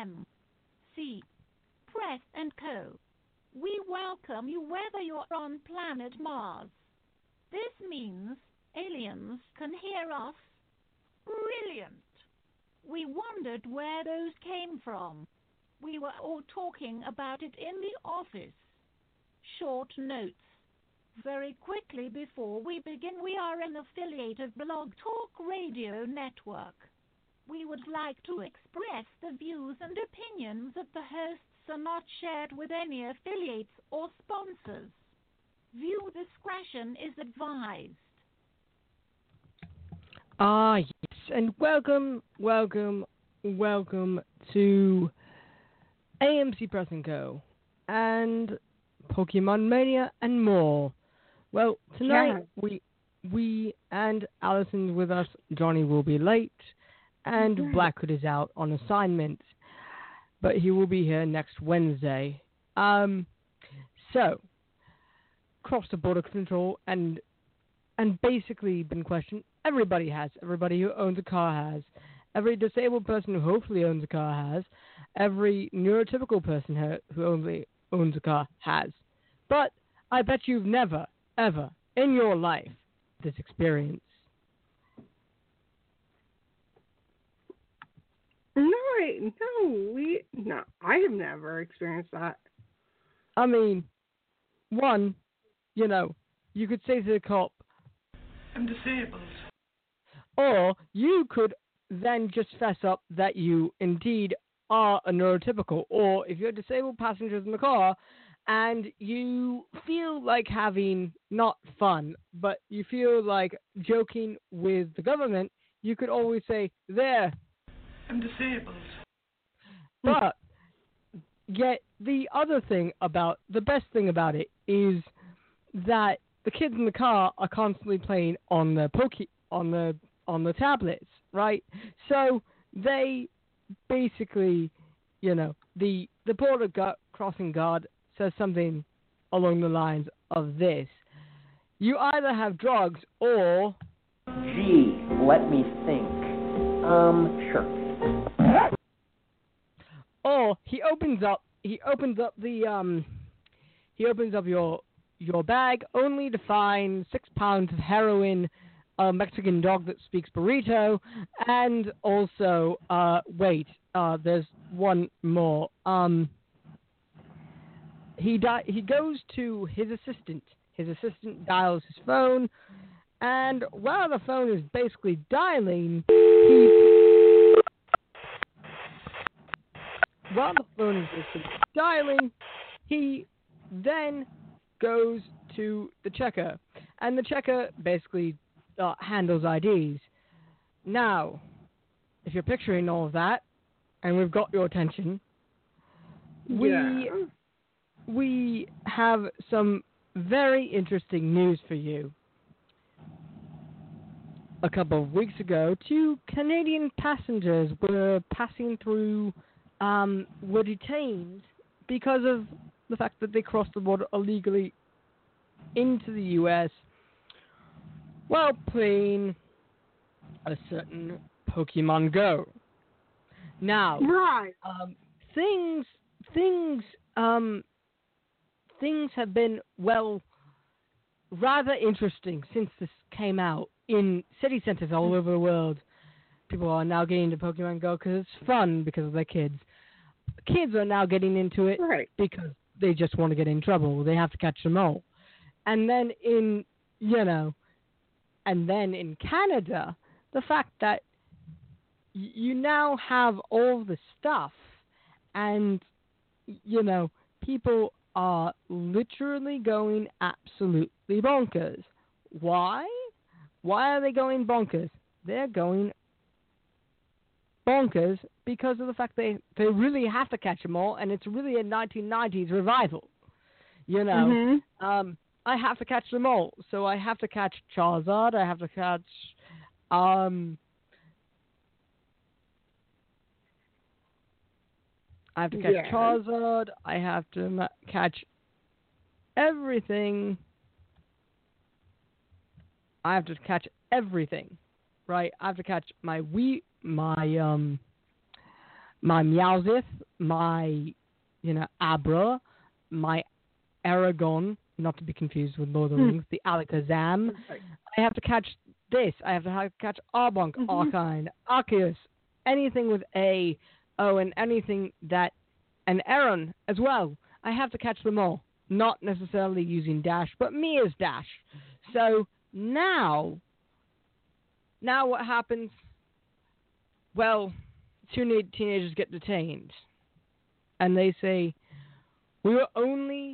AMC Press and Co. We welcome you whether you're on planet Mars. This means aliens can hear us. Brilliant! We wondered where those came from. We were all talking about it in the office. Short notes. Very quickly before we begin, we are an affiliate of Blog Talk Radio Network. We would like to express the views and opinions of the hosts are not shared with any affiliates or sponsors. View discretion is advised. Yes, and welcome to AMC Press & Co. and Pokemon Mania and more. Well, tonight we and Allison's with us. Johnny will be late, and Blackwood is out on assignment, but he will be here next Wednesday. So, cross the border control and basically been questioned. Everybody has. Everybody who owns a car has. Every disabled person who hopefully owns a car has. Every neurotypical person who only owns a car has. But I bet you've never, ever in your life this experience. No, I have never experienced that. I mean, one, you could say to the cop, I'm disabled. Or you could then just fess up that you indeed are a neurotypical. Or if you're disabled passengers in the car and you feel like having not fun, but you feel like joking with the government, you could always say, there. I'm disabled. But yet the best thing about it is that the kids in the car are constantly playing on the tablets, right? So they basically, the border crossing guard says something along the lines of this: you either have drugs or, gee, let me think. Sure. Or he opens up your bag only to find 6 pounds of heroin, a Mexican dog that speaks burrito, and also, there's one more. He goes to his assistant. His assistant dials his phone, and while the phone is basically dialing, he then goes to the checker, and the checker basically handles IDs. Now, if you're picturing all of that, and we've got your attention, we have some very interesting news for you. A couple of weeks ago, 2 Canadian passengers were passing through, were detained because of the fact that they crossed the border illegally into the U.S. while playing a certain Pokemon Go. Now, things have been, rather interesting since this came out in city centers all over the world. People are now getting into Pokemon Go because it's fun because of their kids. Kids are now getting into it because they just want to get in trouble. They have to catch them all. And then in Canada, the fact that you now have all the stuff and, people are literally going absolutely bonkers. Why? Why are they going bonkers? They're going bonkers because of the fact they really have to catch them all, and it's really a 1990s revival. I have to catch them all, so I have to catch Charizard. I have to catch Charizard. I have to catch everything. I have to catch everything, right? I have to catch my my Meowsith, my, Abra, my Aragon, not to be confused with Lord of the Rings, the Alakazam. Right. I have to catch this. I have to catch Arbonk, Arcanine, Arceus, anything with A. Oh, and anything that... And Aaron as well. I have to catch them all. Not necessarily using Dash, but Mia's Dash. So now what happens? Well, two teenagers get detained. And they say, we were only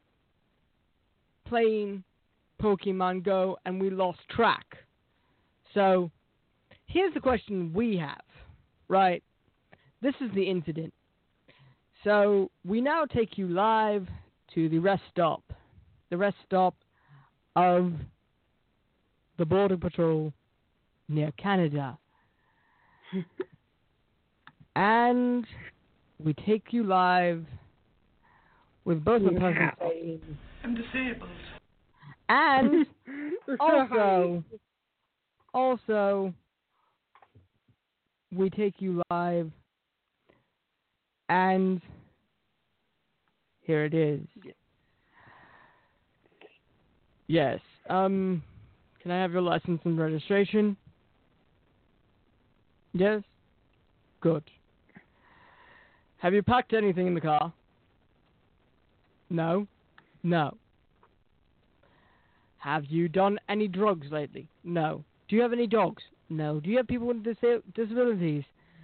playing Pokemon Go and we lost track. So, here's the question we have, right? This is the incident. So, we now take you live to the rest stop. The rest stop of the Border Patrol near Canada. And we take you live with both the person saying, I'm disabled. and also, we take you live, and here it is. Yes. Can I have your license and registration? Yes? Good. Have you packed anything in the car? No? No. Have you done any drugs lately? No. Do you have any dogs? No. Do you have people with disabilities?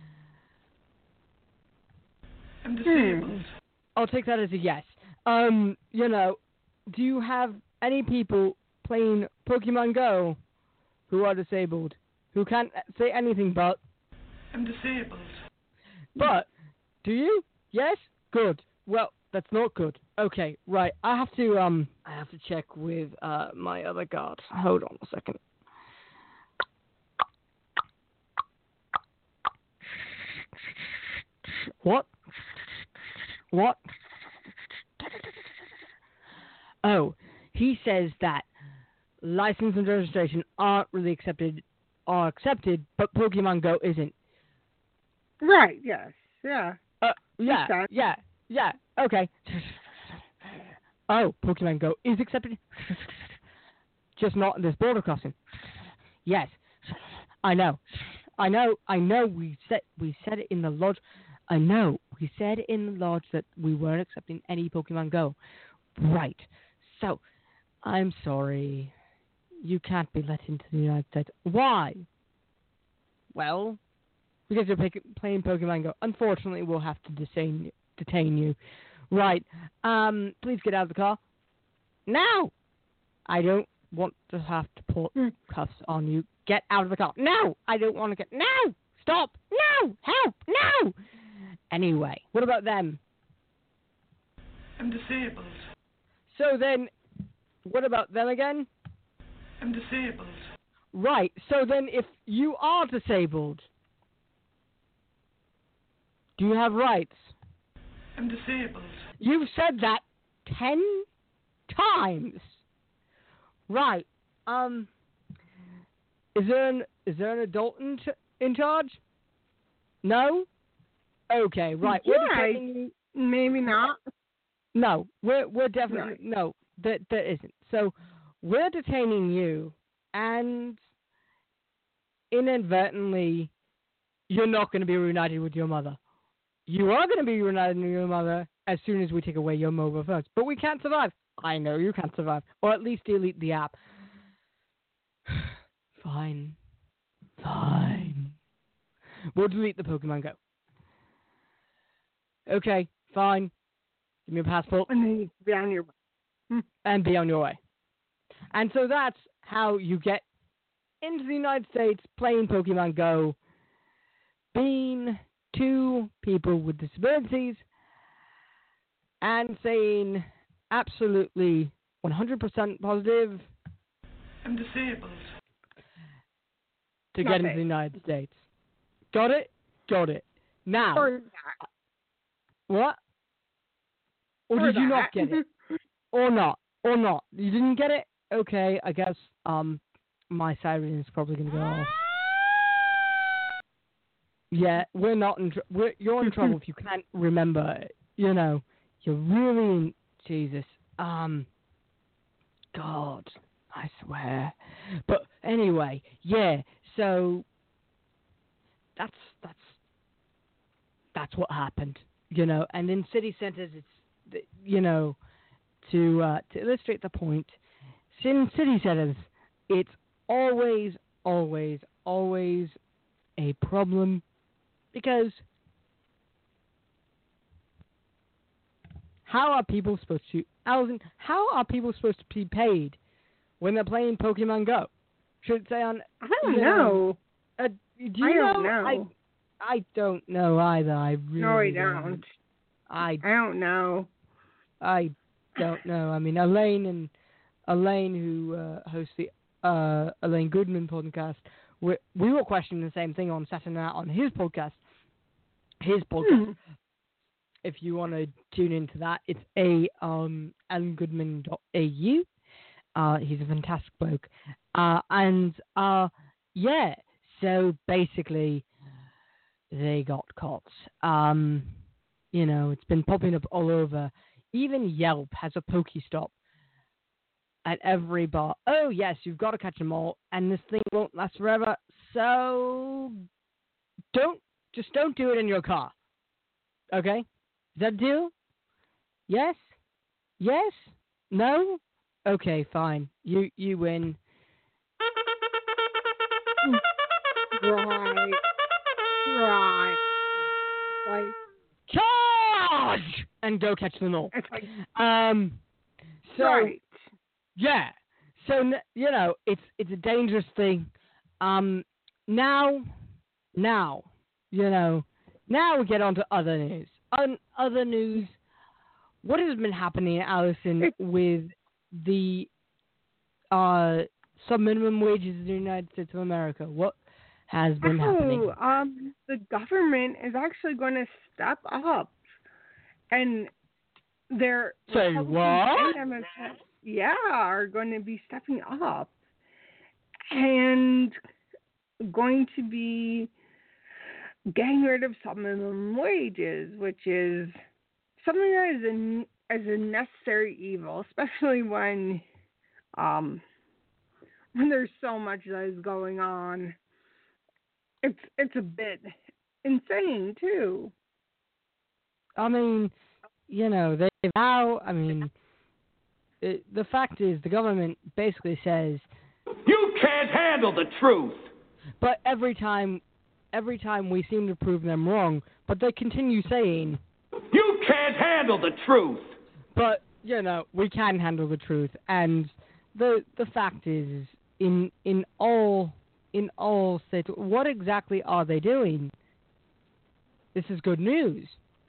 I'm disabled. I'll take that as a yes. Do you have any people playing Pokemon Go who are disabled? Who can't say anything but... I'm disabled. But, do you? Yes? Good. Well, that's not good. Okay, right. I have to check with my other guard. Hold on a second. What? Oh, he says that license and registration aren't really accepted, but Pokemon Go isn't. Right, yes. Yeah. Yeah, okay. Oh, Pokemon Go is accepted. Just not in this border crossing. Yes. I know. We said it in the lodge. I know. We said in the lodge that we weren't accepting any Pokemon Go. Right. So, I'm sorry. You can't be let into the United States. Why? Well, because you're playing Pokemon Go. Unfortunately, we'll have to detain you. Right. Please get out of the car. Now! I don't want to have to put cuffs on you. Get out of the car. No! I don't want to get... No! Stop! No! Help! No! Anyway, what about them? I'm disabled. So then, what about them again? I'm disabled. Right. So then, if you are disabled, do you have rights? I'm disabled. You've said that 10 times. Right. Is there an adult in charge? No? Okay, right. Yeah, maybe not. No, we're definitely right. No, there isn't. So we're detaining you, and inadvertently, you're not going to be reunited with your mother. You are going to be reunited with your mother as soon as we take away your mobile phones. But we can't survive. I know you can't survive, or at least delete the app. Fine. We'll delete the Pokemon Go. Okay, fine. Give me a passport. And then you be on your way. And be on your way. And so that's how you get into the United States playing Pokemon Go, being two people with disabilities, and saying absolutely 100% positive I'm disabled. to get into the United States. Got it? Got it. Now, what? Or did you not get it? Or not? You didn't get it? Okay, I guess my siren is probably going to go off. Yeah, we're not in you're in trouble if you can't remember it. You know, you're really in... Jesus. God, I swear. But anyway, yeah, so that's what happened, you know. And in city centers, it's, you know, to illustrate the point, in city centers, it's always, always, always a problem because how are people supposed to, Allison, how are people supposed to be paid when they're playing Pokemon Go? Should it say on... I don't know. Do you don't know. I don't know either. I really don't. I don't know. I don't know. I mean, Elaine, who hosts the Elaine Goodman podcast, we were questioning the same thing on Saturday night on his podcast. If you want to tune into that, it's alangoodman.au. He's a fantastic bloke. Yeah, so basically, they got caught. You know, it's been popping up all over. Even Yelp has a Pokestop at every bar. Oh, yes, you've got to catch them all, and this thing won't last forever. So, don't do it in your car. Okay? Is that a deal? Yes? Yes? No? Okay, fine. You win. Right. Like, Charge! And go catch them all. It's like, so, right. yeah. So, you know, it's a dangerous thing. Now, you know, now we get on to other news. Other news, what has been happening, Allison, with the sub-minimum wages in the United States of America? What has been happening? The government is actually going to step up, and they're Say what? Are going to be stepping up and going to be getting rid of some minimum wages, which is something that is a necessary evil, especially when there's so much that is going on. It's a bit insane too. I mean, you know, the fact is the government basically says You can't handle the truth. But every time we seem to prove them wrong, but they continue saying You can't handle the truth. But, you know, we can handle the truth, and the fact is in all states, what exactly are they doing? This is good news.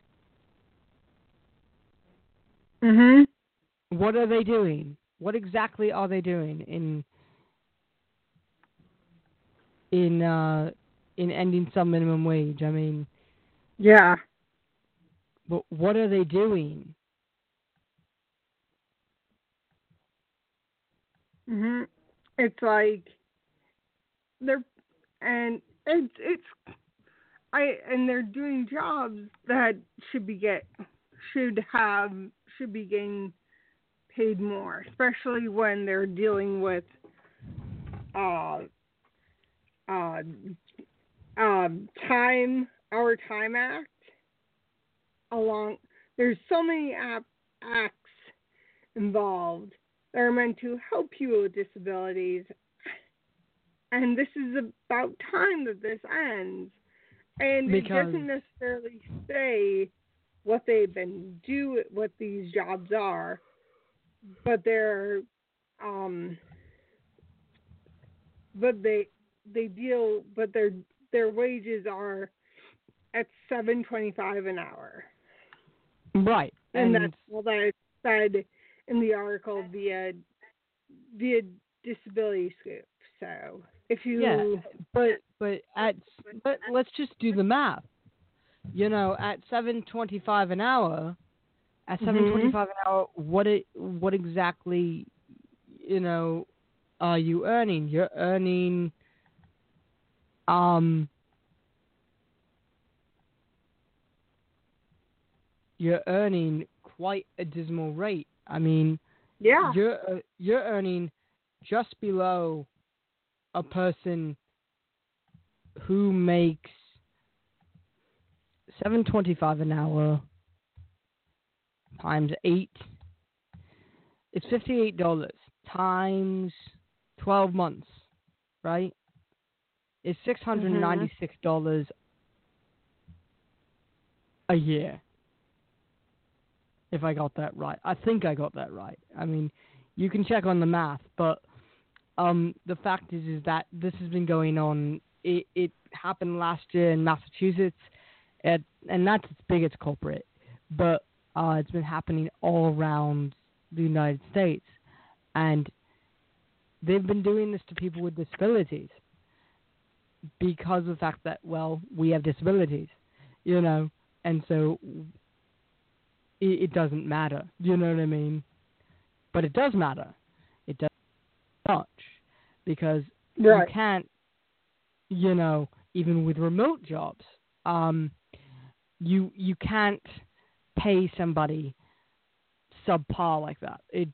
Mhm. What are they doing? What exactly are they doing in ending some minimum wage? I mean, yeah. But what are they doing? Mhm. It's like they're they're doing jobs that should be getting paid more, especially when they're dealing with Time Act. There's so many acts involved that are meant to help people with disabilities, and this is about time that this ends. And it doesn't necessarily say what what these jobs are, but their wages are at $7.25 an hour. Right. And that's all that is said in the article via Disability Scoop. So if you but let's just do the math. You know, at $7.25 an hour, an hour, what exactly, you know, are you earning? You're earning you're earning quite a dismal rate. I mean, Yeah. you're earning just below a person who makes $7.25 an hour times 8. It's $58 times 12 months, right? It's $696 a year. If I got that right. I think I got that right. I mean, you can check on the math, but the fact is that this has been going on. It happened last year in Massachusetts, and that's its biggest culprit. But it's been happening all around the United States, and they've been doing this to people with disabilities because of the fact that, well, we have disabilities, you know, and so it doesn't matter, you know what I mean? But it does matter. It does much, because you can't, you know, even with remote jobs, you can't pay somebody subpar like that. It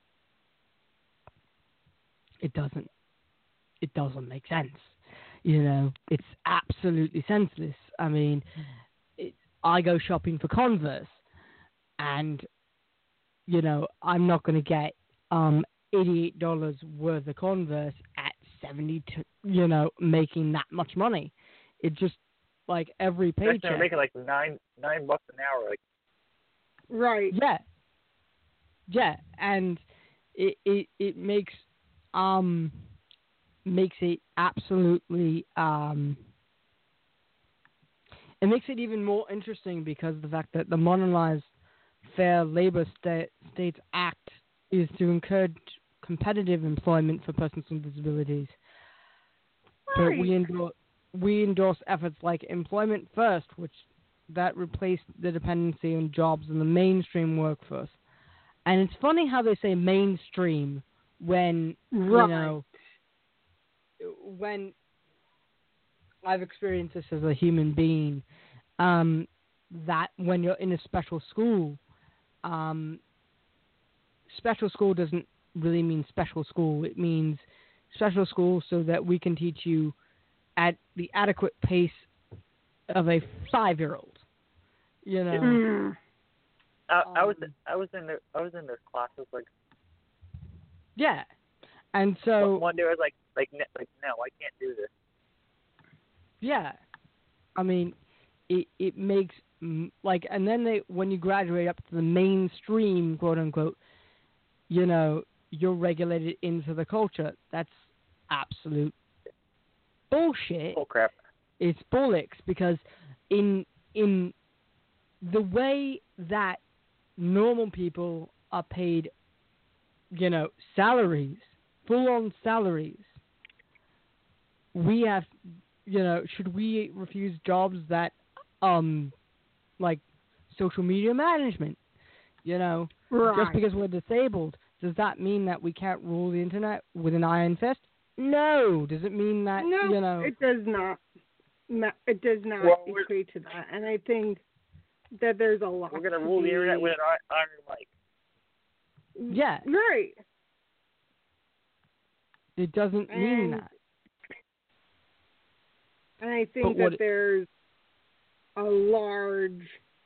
doesn't make sense. You know, it's absolutely senseless. I mean, I go shopping for Converse, and, you know, I'm not going to get $88 worth of Converse at 72, you know, making that much money. It just, like, every paycheck. They're making like $9 an hour. Like. Right. Yeah, and it makes it absolutely it makes it even more interesting because of the fact that the Modernized Fair Labor States Act is to encourage competitive employment for persons with disabilities. Right. But we endorse efforts like Employment First, which that replaced the dependency on jobs in the mainstream workforce. And it's funny how they say mainstream when, you know, when I've experienced this as a human being, that when you're in a special school doesn't really mean special school. It means special school so that we can teach you at the adequate pace of a 5-year-old. You know. I was in their classes, like. Yeah, and so one day I was like no, I can't do this. Yeah, I mean, it makes like, and then when you graduate up to the mainstream, quote unquote, you know, you're regulated into the culture. That's absolute bullshit. Bull crap. It's bullocks, because in the way that normal people are paid, you know, salaries, full-on salaries, we have, you know, should we refuse jobs that, like social media management, you know, just because we're disabled, does that mean that we can't rule the internet with an iron fist? No. Does it mean that, you know? It does not. It does not equate to that. And I think that there's a lot. We're going to rule the internet with an iron mic. Yeah. Right. It doesn't mean that. And I think that there's a large...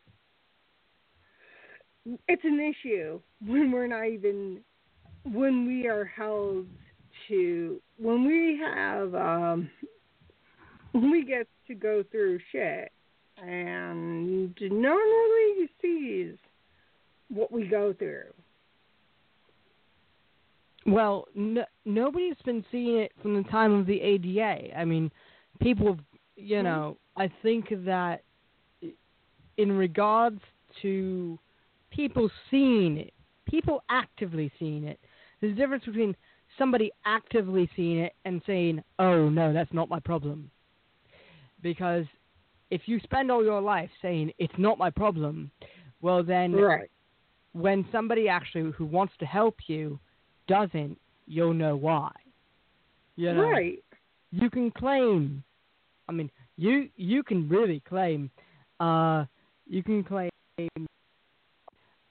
It's an issue when we're not even... When we are held to... When we have... when we get to go through shit and no one really sees what we go through. Well, nobody's been seeing it from the time of the ADA. I mean, people, you know, I think that in regards to people seeing it, people actively seeing it, there's a difference between somebody actively seeing it and saying, oh, no, that's not my problem. Because if you spend all your life saying it's not my problem, well then when somebody actually who wants to help you doesn't, you'll know why. You know? Right. You can claim, I mean, you can really claim,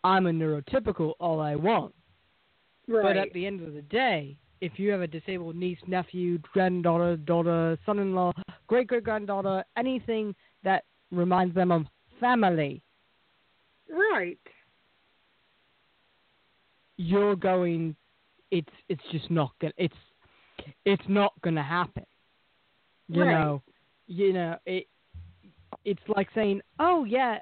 I'm a neurotypical all I want. Right. But at the end of the day, if you have a disabled niece, nephew, granddaughter, daughter, son-in-law, great-great-granddaughter, anything that reminds them of family, Right. you're going. It's just not gonna. It's not gonna happen. You Right. know. It's like saying, oh yeah,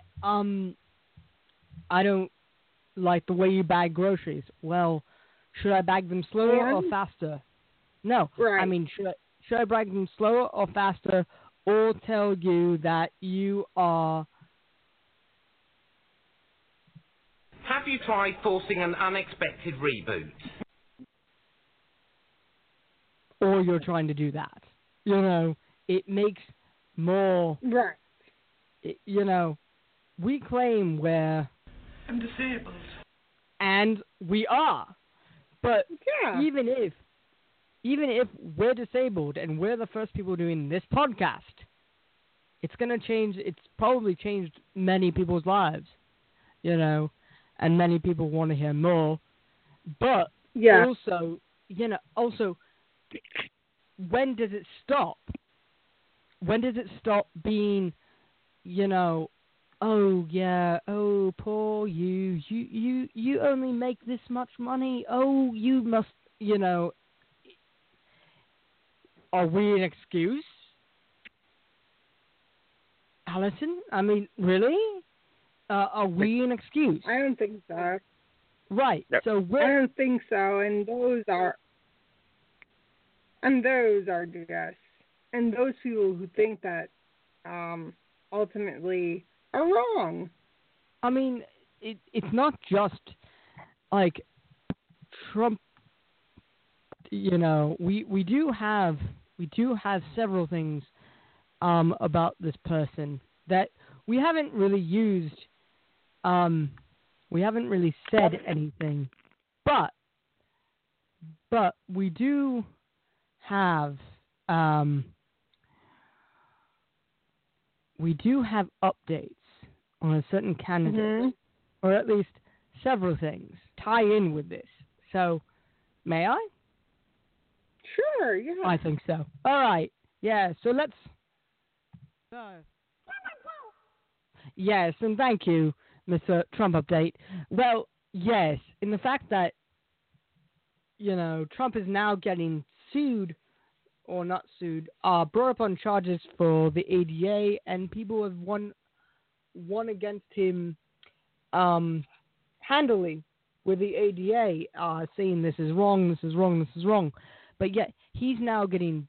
I don't like the way you bag groceries. Well, should I bag them slower or faster? No. Right. I mean, should I bag them slower or faster, or tell you that you are... Have you tried forcing an unexpected reboot? Or you're trying to do that. You know, it makes more... Right. You know, we claim we're... I'm disabled. And we are. But Yeah. even if we're disabled and we're the first people doing this podcast, it's going to change. It's probably changed many people's lives, you know, and many people want to hear more. But also, when does it stop? When does it stop being, you know, oh yeah, oh poor you only make this much money. Oh, you must, you know. Are we an excuse, Alison? I mean, really? Are we an excuse? I don't think so. Right. Yep. So I don't think so, and those are yes. And those people who think that ultimately are wrong. I mean, it's not just like Trump. You know, we do have several things about this person that we haven't really used. We haven't really said anything, but we do have updates on a certain candidate, or at least several things tie in with this. So, may I? Sure, yeah. I think so. All right. Yeah, so let's... Yes, and thank you, Mr. Trump Update. Well, yes, in the fact that, you know, Trump is now getting sued, or not sued, brought up on charges for the ADA, and people have won against him handily with the ADA, saying this is wrong, this is wrong, this is wrong. But yet, he's going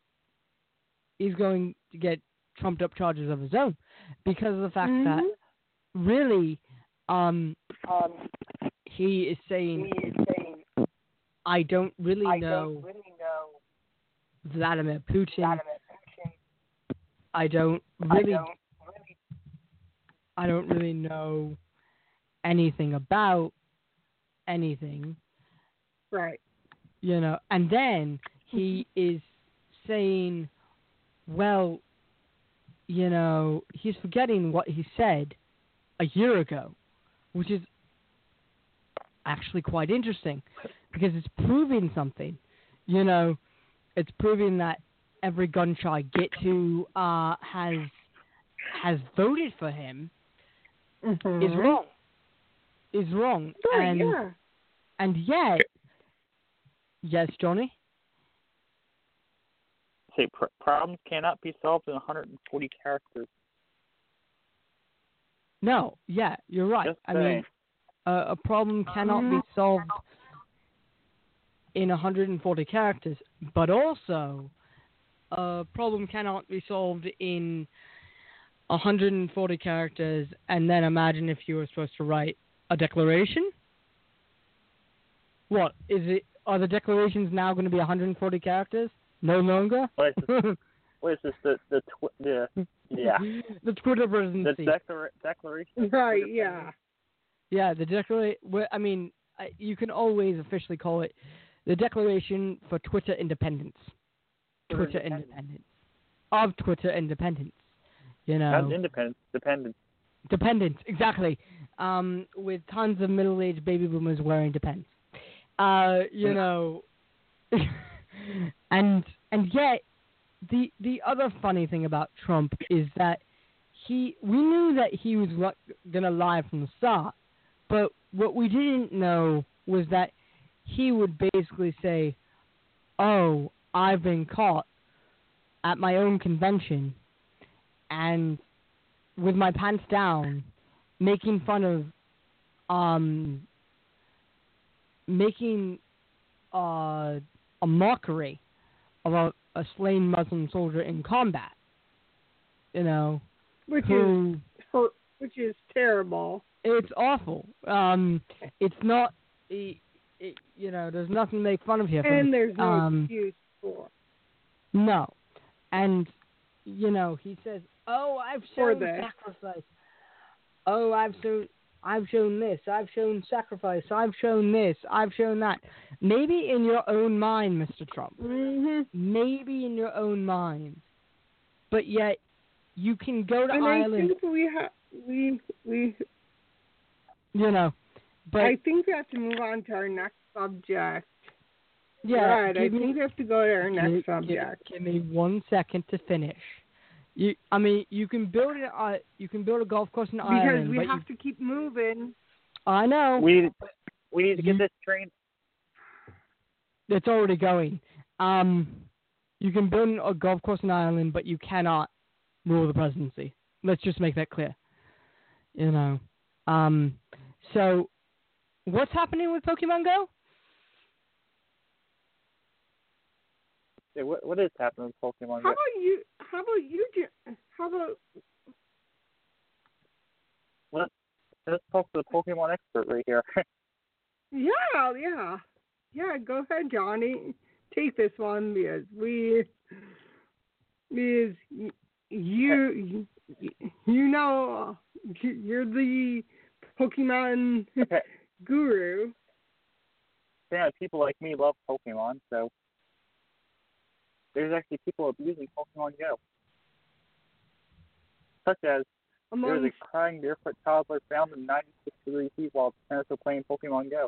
to get trumped up charges of his own because of the fact that really, he is saying, I don't really know Vladimir Putin. I don't really know anything about anything. Right. You know, and then he is saying, well, you know, he's forgetting what he said a year ago, which is actually quite interesting because it's proving something. You know, it's proving that every gun-shy git who has voted for him is wrong. Is wrong. Right, and yet, yes, Johnny? Say, problems cannot be solved in 140 characters. No, yeah, you're right. Just I mean, a problem cannot be solved in 140 characters, but also a problem cannot be solved in 140 characters, and then imagine if you were supposed to write a declaration. What is it? Are the declarations now going to be 140 characters? No longer. What is this? The Twitter presidency. The declaration. Right. Yeah. Yeah. The declaration. I mean, you can always officially call it the Declaration for Twitter Independence. Twitter Independence. Of Twitter Independence. You know. Not independence. Dependence. Dependents, exactly. With tons of middle-aged baby boomers wearing Depends. You know, and yet the other funny thing about Trump is that we knew that he was gonna lie from the start, but what we didn't know was that he would basically say, "Oh, I've been caught at my own convention and with my pants down, making fun of, making a mockery of a slain Muslim soldier in combat." You know, which is terrible. It's awful. It's not. You know, there's nothing to make fun of here. And there's no excuse for. No, and you know, he says, "Oh, I've shown sacrifice. Oh, I've shown this. I've shown sacrifice. I've shown this. I've shown that." Maybe in your own mind, Mr. Trump. Mm-hmm. Maybe in your own mind, but yet you can go to and Ireland. I think we. You know, but I think we have to move on to our next subject. Yeah, right. I think we have to go to our next subject. Give me 1 second to finish. You can build a golf course in Ireland. Because we have to keep moving. I know. We need to get this train. It's already going. You can build a golf course in Ireland, but you cannot rule the presidency. Let's just make that clear. You know. So, what's happening with Pokemon Go? Yeah, what is happening with Pokemon Go? Let's talk to the Pokemon expert right here. Yeah. Go ahead, Johnny. Take this one because you know you're the Pokemon guru. Yeah, people like me love Pokemon, so there's actually people abusing Pokemon Go. Such as there was a crying barefoot toddler found in 96 degree heat while parents were playing Pokemon Go.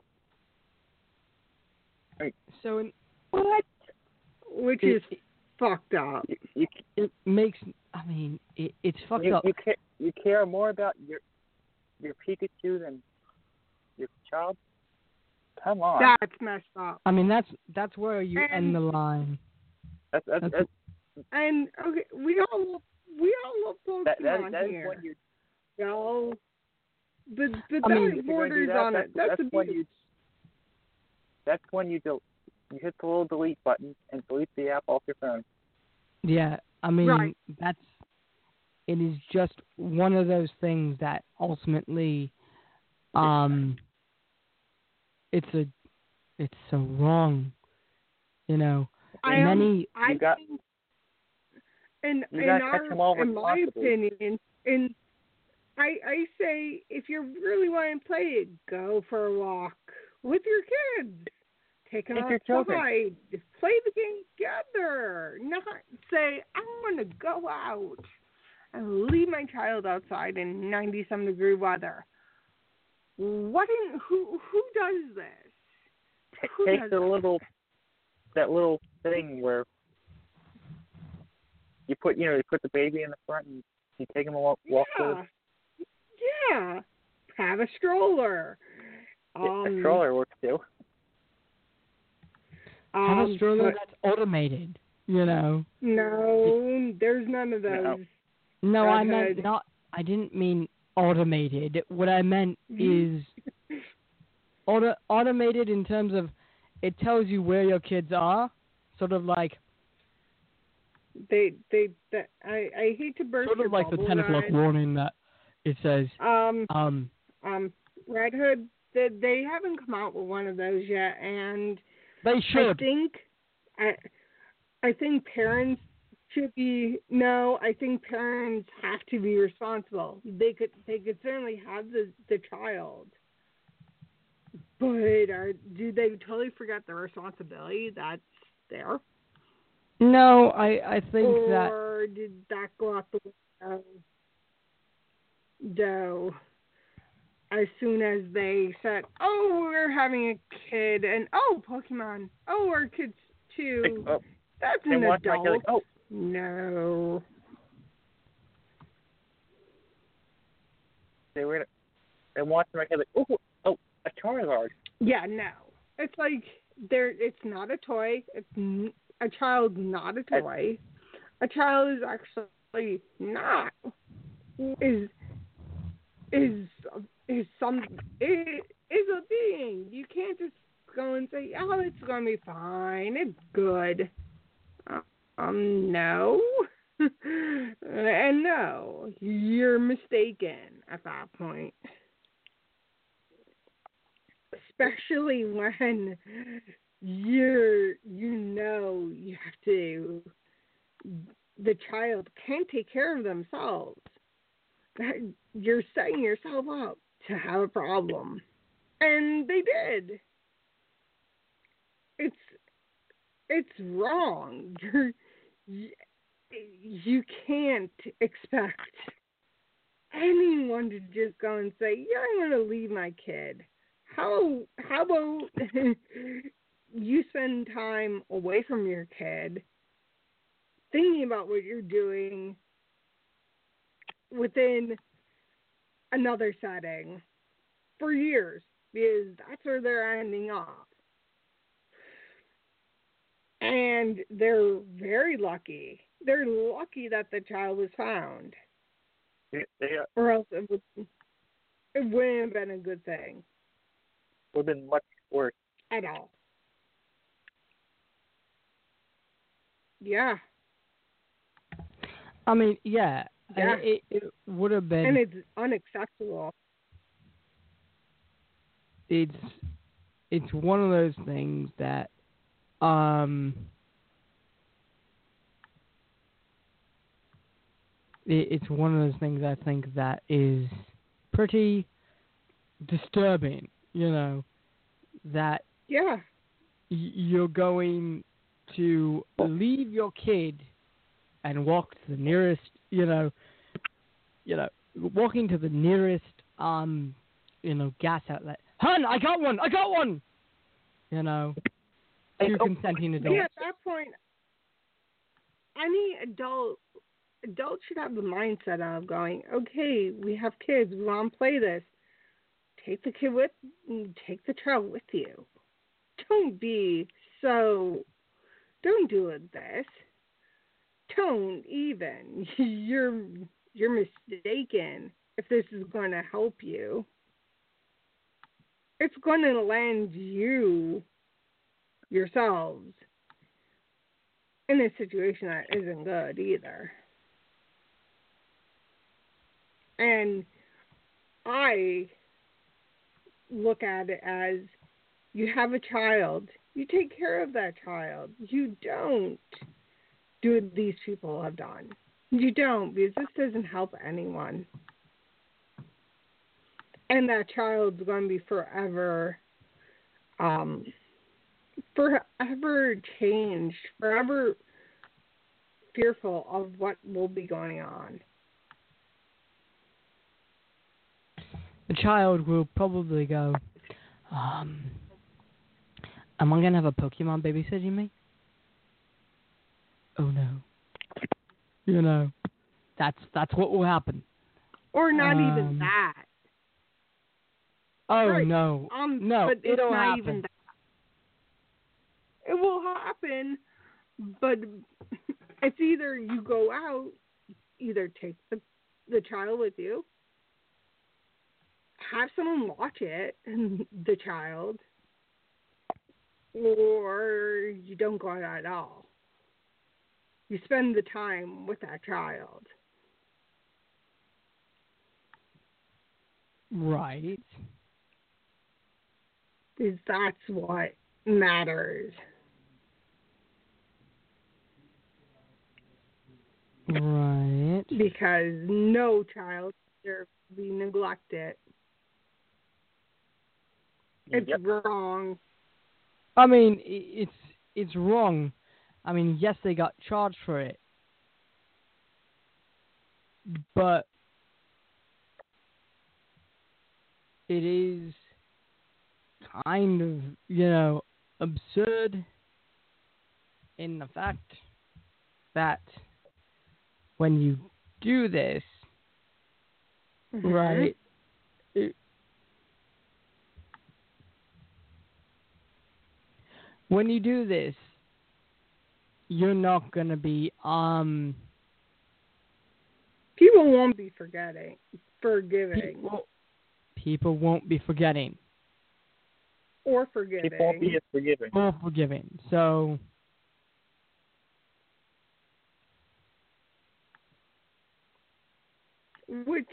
So what? Which is fucked up. It makes. I mean, it's fucked up. You care more about your Pikachu than your child? Come on. That's messed up. I mean, that's where you end the line. That's and okay, we all love Pokemon that here. Is when you. No. But I mean, that borders on it. That's when you hit the little delete button and delete the app off your phone. Yeah, I mean, right. It is just one of those things that ultimately, it's so wrong, you know. In my opinion, I say if you really want to play it, go for a walk with your kids. Take them outside. Play the game together. Not say, I'm going to go out and leave my child outside in 90-some degree weather. Who does this? Take that little thing where you put the baby in the front and you take him a walk with it. Yeah. Have a stroller. A stroller works too. Have a stroller that's automated, you know. No, there's none of those. No, I meant not. I didn't mean automated. What I meant is automated in terms of it tells you where your kids are, sort of like. I hate to burst sort your of like the bubble, 10 o'clock warning that it says. Red Hood. They haven't come out with one of those yet, and they should. I think parents should be. No, I think parents have to be responsible. They could certainly have the child, but do they totally forget the responsibility that's there? No, I think that. Or did that go out the window? though, as soon as they said, "Oh, we're having a kid," and "Oh, Pokemon. Oh, we're kids too." That's an adult. No. They want to make it like, a Charizard. Yeah, no. It's like it's not a toy. A child's not a toy. A child is actually not is a being. You can't just go and say, "Oh, it's gonna be fine. It's good." No. And no, you're mistaken at that point. Especially when you have to, the child can't take care of themselves. You're setting yourself up to have a problem. And they did. It's wrong. You can't expect anyone to just go and say, "Yeah, I'm going to leave my kid." How about you spend time away from your kid, thinking about what you're doing within another setting for years, because that's where they're ending up. And they're very lucky. They're lucky that the child was found. Yeah. Or else it wouldn't have been a good thing. Would have been much worse. At all. Yeah. I mean, yeah. Yeah. It would have been. And it's unacceptable. It's one of those things that it's one of those things I think that is pretty disturbing, that you're going to leave your kid and walk to the nearest, walking to the nearest, gas outlet. Hun, I got one! Two consenting adults. Yeah, at that point, any adult should have the mindset of going, "Okay, we have kids, we want to play this. Take the child with you. Don't do this. Don't even. You're mistaken if this is going to help you. It's going to land yourselves in a situation that isn't good either." And I look at it as, you have a child, you take care of that child. You don't do what these people have done. You don't, because this doesn't help anyone. And that child's going to be forever changed, forever fearful of what will be going on. The child will probably go, am I going to have a Pokemon babysitting me? Oh no. That's what will happen. Or not even that. Oh, right. No. No, but it'll not happen. Even that. It will happen, but it's either you go out, either take the child with you, have someone watch it, the child, or you don't go out at all. You spend the time with that child. Right. Because that's what matters. Right. Because no child deserves to be neglected. It's wrong. I mean, it's wrong. I mean, yes, they got charged for it, but it is kind of, you know, absurd in the fact that when you do this, right, when you do this, you're not going to be, people won't be forgiving. People won't be forgetting. Or forgiving. People won't be as forgiving. Or forgiving. So, which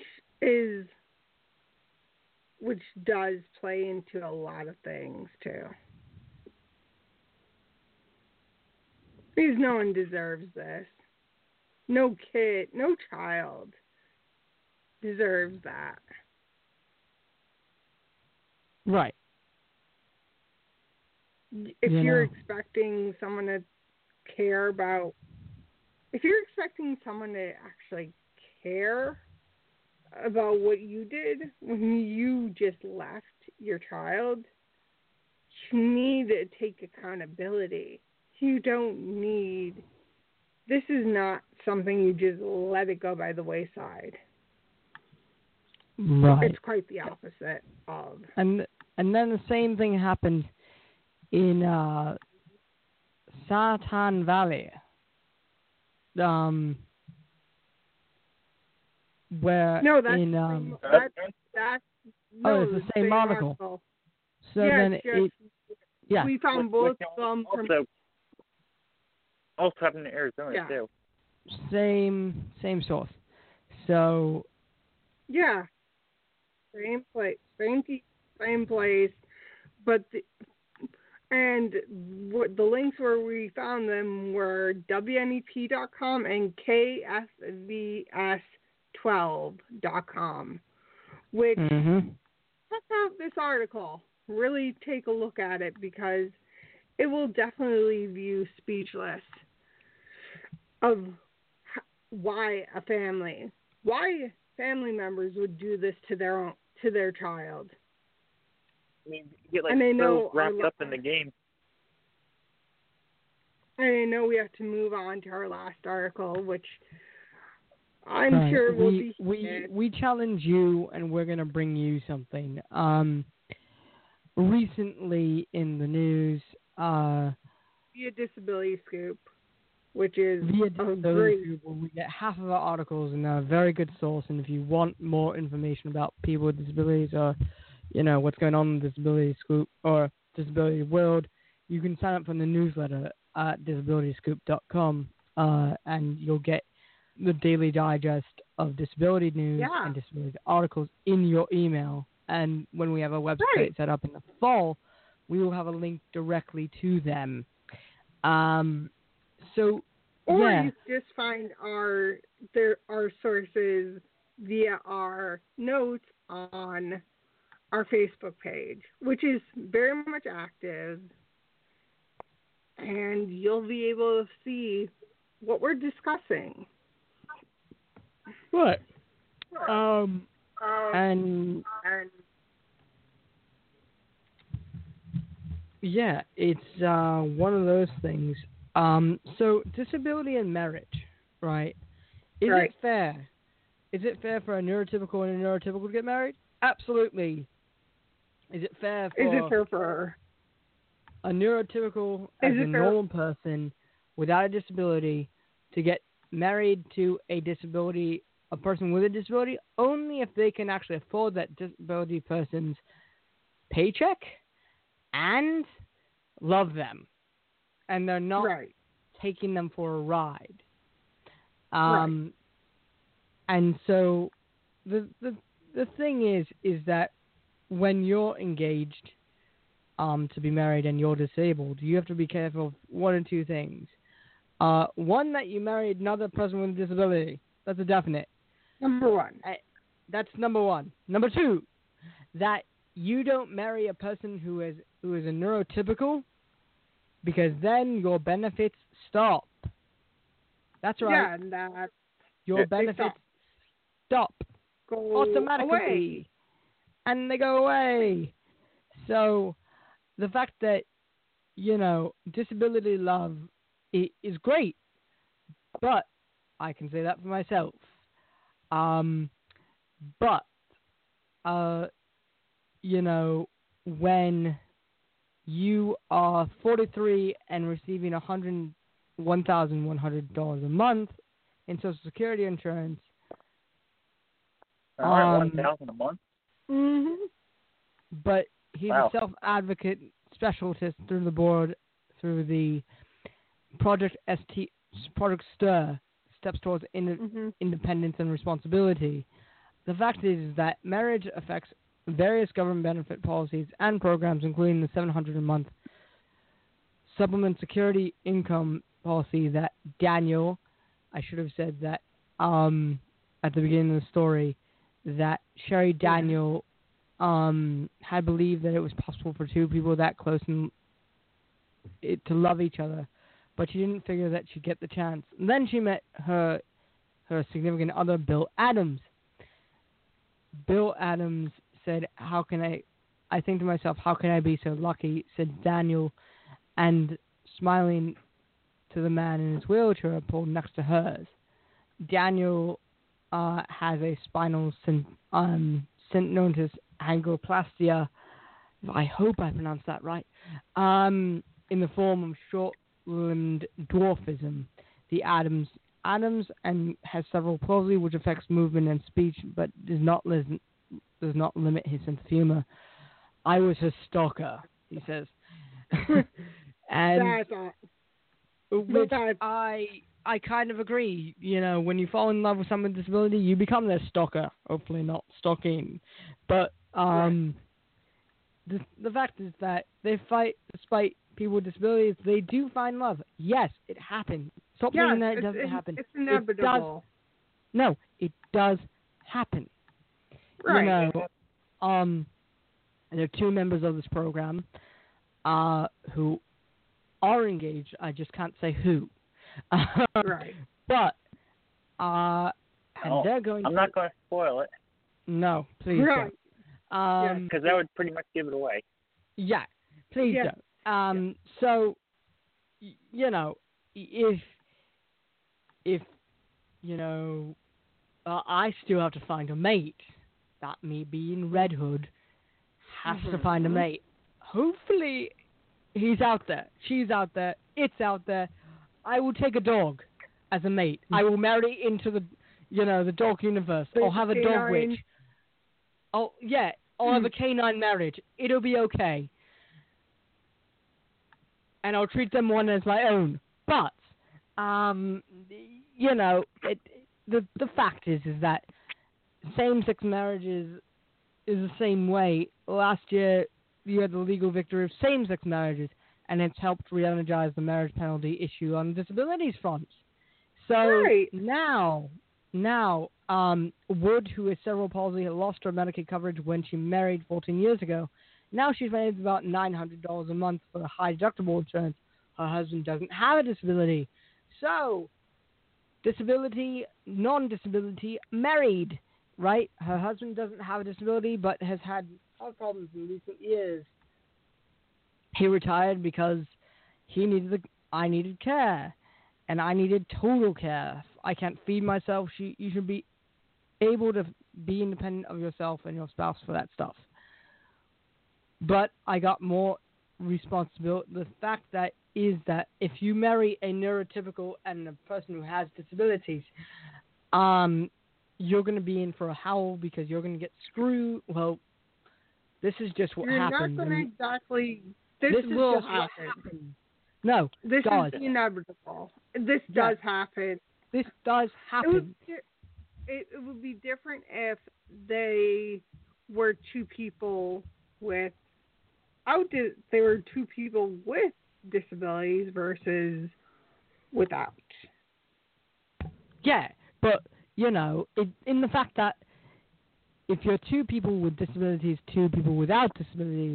does play into a lot of things too. Because no one deserves this. No kid, no child deserves that. right. If You you're know. expecting someone to care about, if you're expecting someone to actually care about what you did when you just left your child, you need to take accountability. You don't need, this is not something you just let it go by the wayside. Right. It's quite the opposite of. And then the same thing happened in Satan Valley, where No, that's in that's oh, it's the same article. So yes, then yes. yeah, We found both of them from Also happened in Arizona too. same source. So yeah, same place, same place, but and what the links where we found them were WNEP.com and KSVS12.com, which check out this article. Really take a look at it because it will definitely leave you speechless of why family members would do this to their child. I mean, you get And they know so wrapped up in the game. And I know we have to move on to our last article, which I'm sure will be. We challenge you, and we're gonna bring you something. Recently in the news, via Disability Scoop, which is via a Disability Scoop, where we get half of our articles, and they're a very good source. And if you want more information about people with disabilities, or you know what's going on in Disability Scoop or Disability World, you can sign up for the newsletter at disabilityscoop.com, and you'll get the daily digest of disability news and disability articles in your email. And when we have a website set up in the fall, we will have a link directly to them. So, or yeah. you just find our sources via our notes on our Facebook page, which is very much active, and you'll be able to see what we're discussing. Right. And yeah, it's one of those things. So disability and marriage, right? Is it fair? Is it fair for a neurotypical and a neurotypical to get married? Absolutely. Is it fair for a neurotypical as a normal person without a disability to get married to a person with a disability only if they can actually afford that disability person's paycheck and love them, and they're not taking them for a ride. And so the thing is that when you're engaged to be married and you're disabled, you have to be careful of one or two things. One, that you married another person with a disability. That's a definite. Number one. That's number one. Number two, that you don't marry a person who is a neurotypical, because then your benefits stop. That's right. Yeah, and your benefits stop Go automatically. away. and they go away. So the fact that, disability love is great, but I can say that for myself. But, when you are 43 and receiving $101,100 a month in Social Security insurance, $1,000 a month? Mm-hmm. But he's a self-advocate specialist through the board, through the Project STIR, Steps Towards Independence and Responsibility. The fact is that marriage affects various government benefit policies and programs, including the $700 a month supplement security income policy that Daniel, I should have said that at the beginning of the story, that Sherry Daniel had believed that it was possible for two people that close to love each other, but she didn't figure that she'd get the chance. And then she met her significant other, Bill Adams. Bill Adams said, I think to myself, how can I be so lucky, said Daniel, and smiling to the man in his wheelchair pulled next to hers. Daniel has a spinal stenosis angioplastia, I hope I pronounced that right, in the form of short-limbed dwarfism. The Adams and has cerebral palsy, which affects movement and speech, but does not limit his sense of humor. I was his stalker, he says. And which I kind of agree. When you fall in love with someone with disability, you become their stalker. Hopefully not stalking. But the fact is that they fight despite people with disabilities. They do find love. Yes, it happens. Stop saying that it doesn't happen. It's inevitable. It does happen. Right. There are two members of this program who are engaged. I just can't say who. Right. But and they're going. I'm not going to spoil it. No, please right. don't. Because that would pretty much give it away. Yeah, please don't. So, if I still have to find a mate. That me being Red Hood has to find a mate. Hopefully, he's out there. She's out there. It's out there. I will take a dog as a mate. I will marry into the dog universe. I'll have a dog witch. Oh yeah, I'll have a canine marriage. It'll be okay. And I'll treat them one as my own. But, the fact is that same-sex marriages is the same way. Last year, you had the legal victory of same-sex marriages, and it's helped re-energize the marriage penalty issue on the disabilities front. So now, Wood, who has cerebral palsy, had lost her Medicaid coverage when she married 14 years ago. Now she's paid about $900 a month for the high deductible insurance. Her husband doesn't have a disability. So, disability, non-disability, married. Right? Her husband doesn't have a disability, but has had health problems in recent years. He retired because I needed care, and I needed total care. I can't feed myself. You should be able to be independent of yourself and your spouse for that stuff. But I got more responsibility. The fact that is that if you marry a neurotypical and a person who has disabilities, you're going to be in for a howl because you're going to get screwed. Well, this is just what happens. You're not going to exactly. This will happen. No, this does. is inevitable. This does happen. This does happen. It would be different if they were two people with disabilities versus without. Yeah, but in the fact that if you're two people with disabilities, two people without disabilities,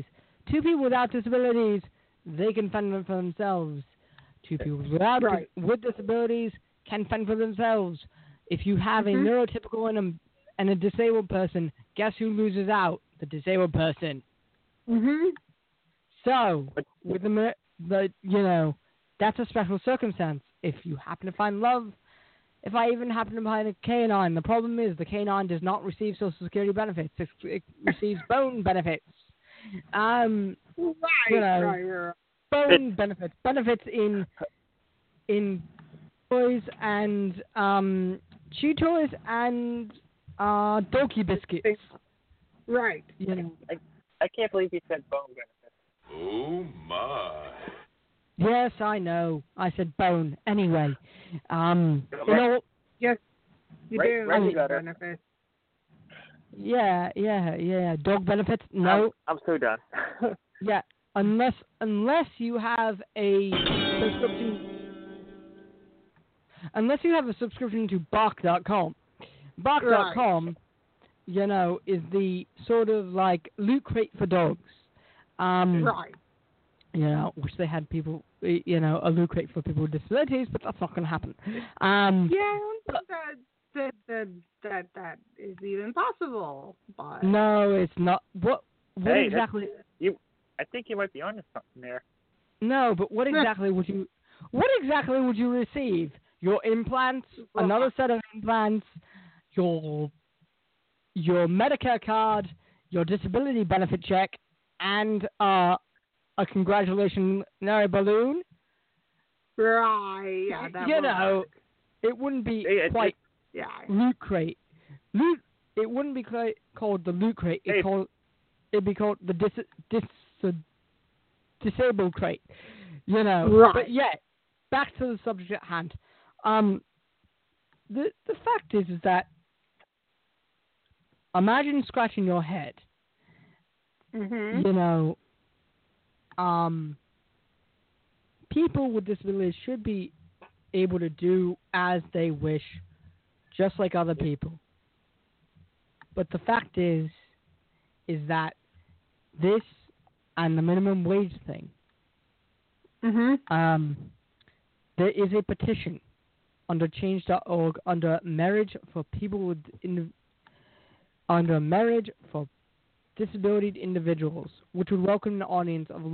they can fend for themselves. Two people with disabilities can fend for themselves. If you have a neurotypical and a disabled person, guess who loses out? the disabled person. Mhm. So, with that's a special circumstance. If you happen to find love, if I even happen to find a canine, the problem is the canine does not receive Social Security benefits. It receives bone benefits. Right. Bone benefits in toys and chew toys and doggy biscuits. Right. I can't believe you said bone benefits. Oh my. Yes, I know. I said bone. Anyway, Yes, you do. Benefits. Yeah. Dog benefits? No. I'm so done. Yeah, unless you have a subscription to Bark.com. Bark.com, is the sort of like Loot Crate for dogs. Right. Wish they had people, a Loot Crate for people with disabilities, but that's not going to happen. That is even possible. But no, it's not. What hey, exactly? I think you might be onto something there. No, but what exactly would you receive? Your implants, another set of implants, your Medicare card, your disability benefit check, and a congratulatory balloon. Right. Yeah. It wouldn't be quite Loot Crate. It wouldn't be called the Loot Crate. It'd be called the disabled crate. Right. But yeah, back to the subject at hand. The fact is that imagine scratching your head. Mm-hmm. People with disabilities should be able to do as they wish, just like other people. But the fact is that this and the minimum wage thing, there is a petition under change.org under marriage for disability individuals, which would welcome an audience of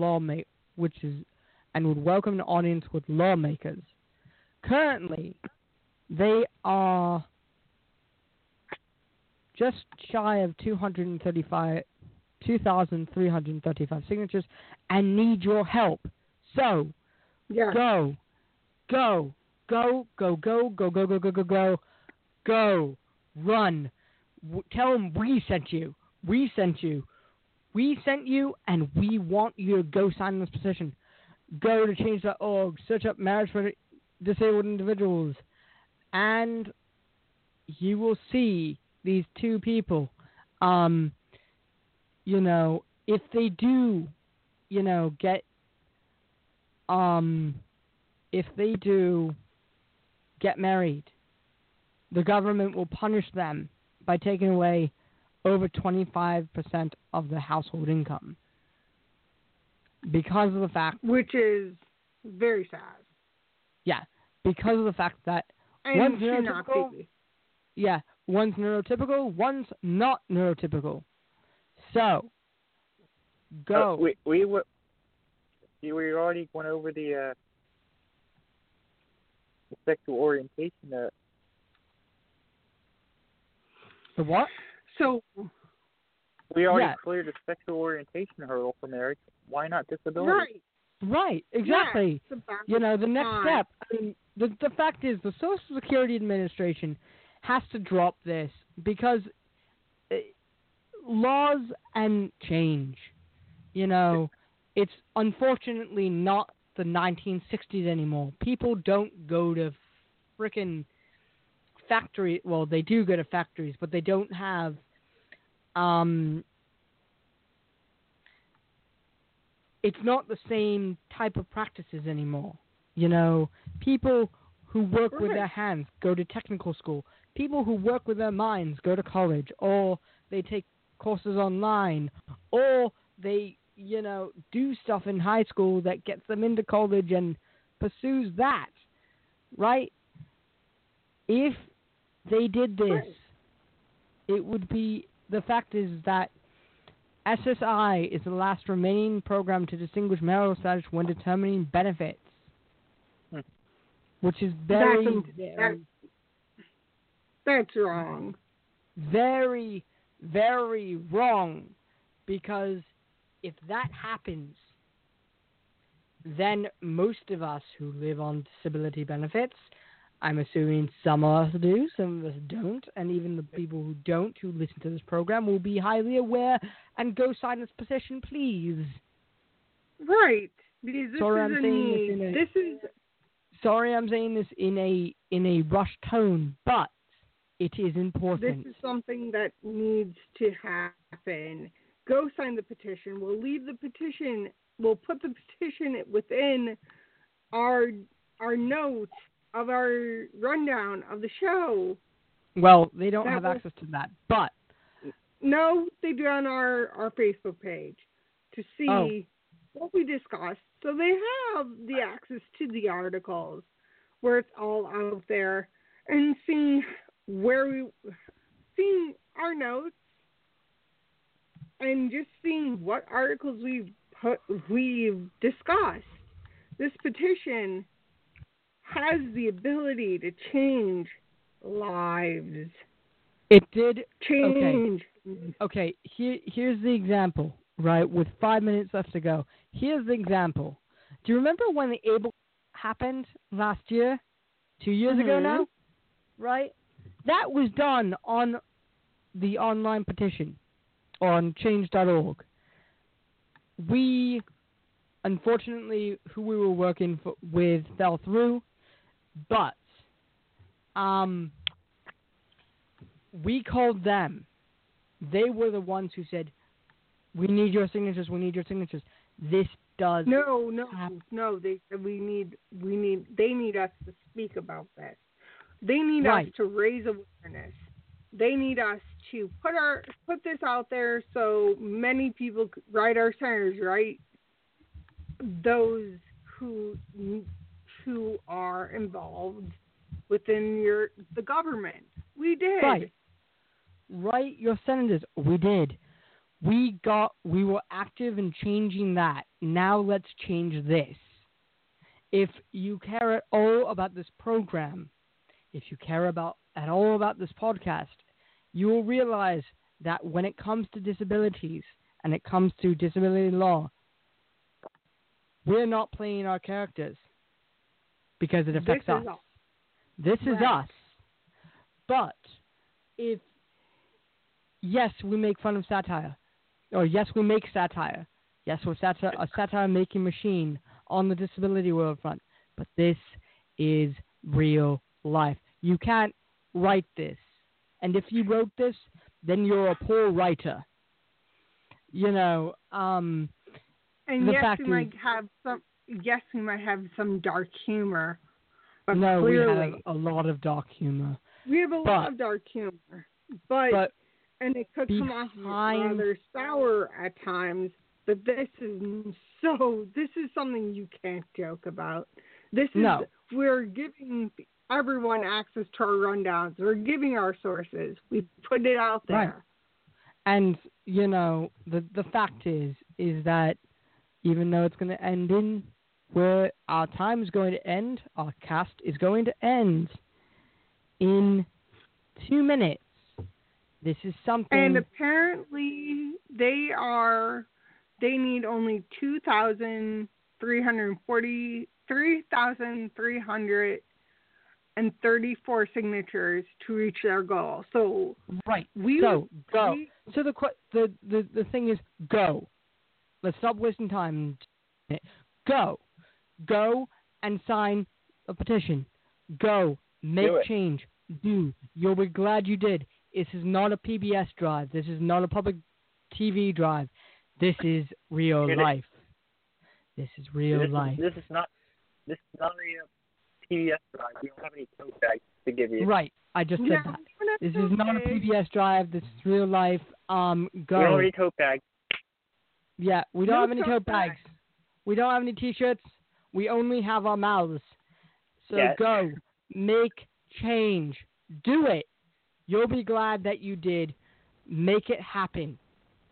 with lawmakers. Currently, they are just shy of 2,335 signatures and need your help. So, go, run. Tell them we sent you. We sent you, and we want you to go sign this petition. Go to change.org, search up marriage for disabled individuals, and you will see these two people. If they do, get married, the government will punish them by taking away over 25% of the household income. Because of the fact... Which is very sad. Yeah, because of the fact that one's neurotypical... Yeah, one's neurotypical, one's not neurotypical. So, go. We already went over the sexual orientation. The what? So we already cleared the sexual orientation hurdle for marriage. Why not disability? Right, exactly. Yeah, the next step. I mean, the fact is, the Social Security Administration has to drop this because laws and change. It's unfortunately not the 1960s anymore. People don't go to frickin' factory. Well, they do go to factories, but they don't have it's not the same type of practices anymore. People who work with their hands go to technical school. People who work with their minds go to college, or they take courses online, or they, do stuff in high school that gets them into college and pursues that, right? If they did this, it would be, the fact is that SSI is the last remaining program to distinguish marital status when determining benefits. Which is that's wrong. Very, very wrong. Because if that happens, then most of us who live on disability benefits, I'm assuming some of us do, some of us don't, and even the people who don't, who listen to this program, will be highly aware and go sign this petition, please. Right. Because this Sorry, is I'm a saying need. Sorry, I'm saying this in a rushed tone, but it is important. This is something that needs to happen. Go sign the petition. We'll leave the petition. We'll put the petition within our notes of our rundown of the show. Well, they don't have access to that, but... No, they do on our Facebook page to see what we discussed. So they have the access to the articles where it's all out there and seeing our notes and just seeing what articles we've discussed. This petition has the ability to change lives. It did change. Okay. Here's the example, right? With 5 minutes left to go. Here's the example. Do you remember when the ABLE happened last year? 2 years ago now? Right? That was done on the online petition on change.org. We, unfortunately, who we were working with fell through, but we called them. They were the ones who said, we need your signatures, we need your signatures. This does No, they need us to speak about this. They need us to raise awareness. They need us to put this out there so many people, right, our senators, right, those who are involved within the government. We did. Right, your senators. We did. We were active in changing that. Now let's change this. If you care at all about this program, if you care at all about this podcast, you will realize that when it comes to disabilities and it comes to disability law, we're not playing our characters because it affects us. This is us. But yes, we make fun of satire. Or yes, we make satire. Yes, we're a satire-making machine on the disability world front. But this is real life. You can't write this. And if you wrote this, then you're a poor writer. You know, and the yes, fact we might have some dark humor. But no, clearly, we have a lot of dark humor. We have a lot of dark humor. But and it could come off rather sour at times, but this is something you can't joke about. We're giving everyone access to our rundowns. We're giving our sources. We put it out there. Right. And, you know, the fact is that even though it's going to end in where our time is going to end, our cast is going to end in 2 minutes. This is something. And apparently they need only 3,334 signatures to reach their goal. So go. So the thing is go. Let's stop wasting time. Go and sign a petition. Go make change. You'll be glad you did. This is not a PBS drive. This is not a public TV drive. This is real life. This is real life. This is not a PBS drive. We don't have any tote bags to give you. Right. I just said that. This is not a PBS drive. This is real life. Go. We don't have any tote bags. Yeah, we don't have any tote bags. We don't have any T-shirts. We only have our mouths. So go. Make change. Do it. You'll be glad that you did. Make it happen.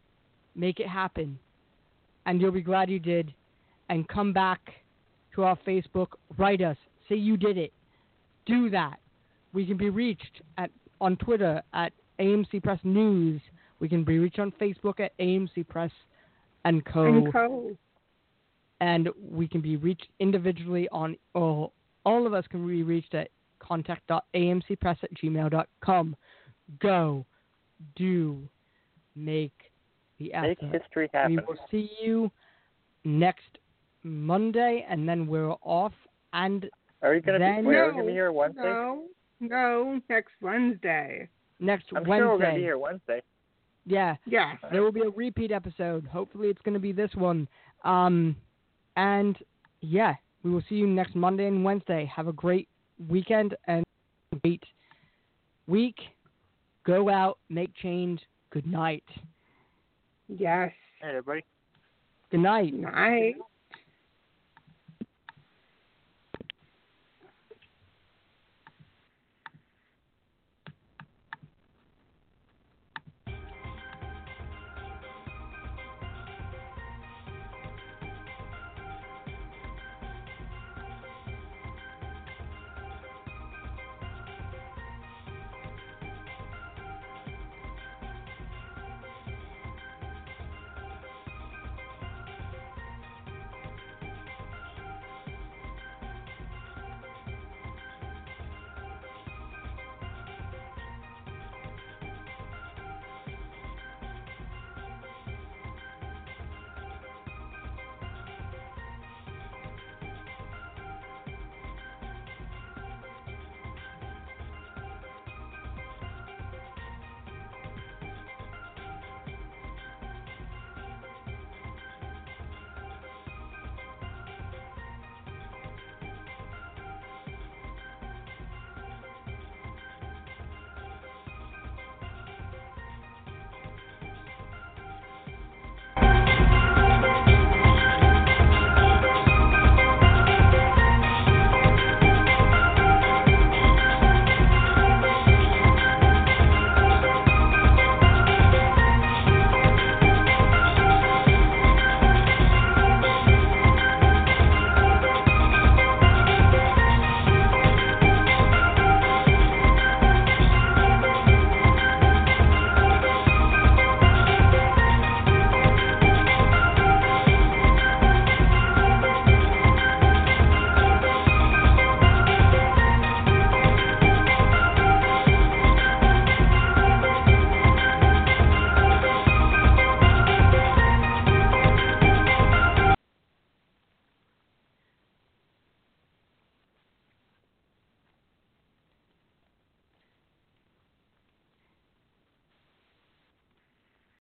Make it happen. And you'll be glad you did. And come back to our Facebook. Write us. Say you did it. Do that. We can be reached on Twitter at AMC Press News. We can be reached on Facebook at AMC Press and Co. And we can be reached individually on, all of us can be reached at contact.amcpress@gmail.com. Go. Do. Make the effort. Make history happen. We will see you next Monday, and then we're off. And are we going to be here Wednesday? No, next Wednesday. Next I'm Wednesday. sure we're going to be here Wednesday. Yeah. Yeah. There will be a repeat episode. Hopefully it's going to be this one. And, yeah, we will see you next Monday and Wednesday. Have a great weekend and a great week. Go out, make change. Good night. Yes. Hey, everybody. Good night. Night.